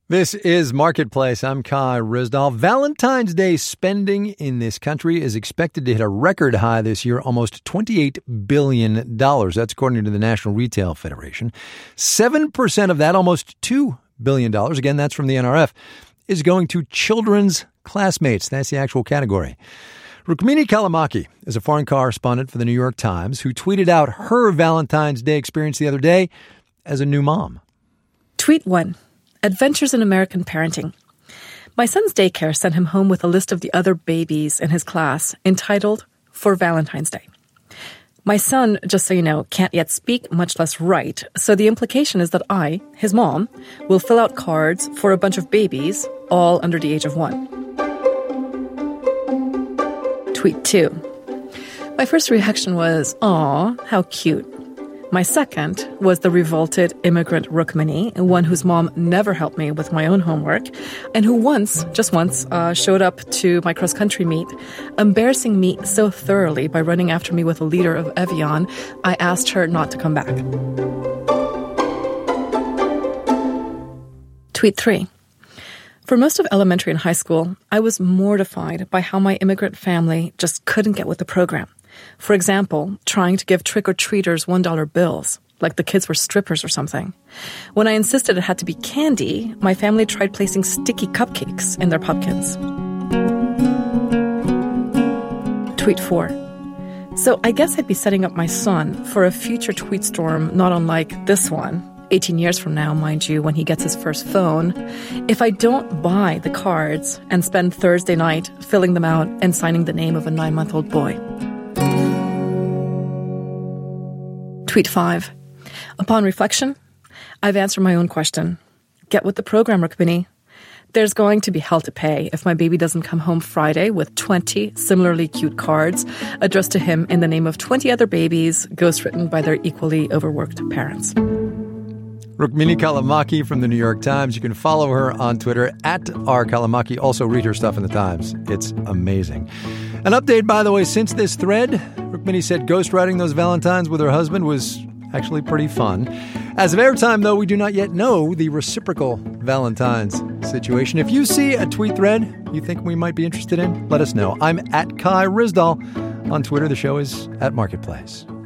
This is Marketplace. I'm Kai Ryssdal. Valentine's Day spending in this country is expected to hit a record high this year, almost $28 billion. That's according to the National Retail Federation. 7% of that, almost $2 billion, again, that's from the NRF, is going to children's classmates. That's the actual category. Rukmini Callimachi is a foreign correspondent for the New York Times who tweeted out her Valentine's Day experience the other day as a new mom. Tweet 1. Adventures in American Parenting. My son's daycare sent him home with a list of the other babies in his class entitled For Valentine's Day. My son, just so you know, can't yet speak, much less write, so the implication is that I, his mom, will fill out cards for a bunch of babies, all under the age of 1. Tweet 2. My first reaction was, "Aw, how cute." My second was the revolted immigrant Rukmini, one whose mom never helped me with my own homework, and who just once, showed up to my cross-country meet, embarrassing me so thoroughly by running after me with a liter of Evian, I asked her not to come back. Tweet 3. For most of elementary and high school, I was mortified by how my immigrant family just couldn't get with the program. For example, trying to give trick-or-treaters $1 bills, like the kids were strippers or something. When I insisted it had to be candy, my family tried placing sticky cupcakes in their pumpkins. Tweet 4. So I guess I'd be setting up my son for a future tweet storm not unlike this one, 18 years from now, mind you, when he gets his first phone, if I don't buy the cards and spend Thursday night filling them out and signing the name of a 9-month-old boy. Tweet 5. Upon reflection, I've answered my own question. Get with the program, Rukmini. There's going to be hell to pay if my baby doesn't come home Friday with 20 similarly cute cards addressed to him in the name of 20 other babies ghostwritten by their equally overworked parents. Rukmini Callimachi from the New York Times. You can follow her on Twitter @rcallimachi. Also read her stuff in the Times. It's amazing. An update, by the way, since this thread, Rukmini said ghostwriting those Valentines with her husband was actually pretty fun. As of airtime, though, we do not yet know the reciprocal Valentine's situation. If you see a tweet thread you think we might be interested in, let us know. I'm @Kai Ryssdal on Twitter. The show is @Marketplace.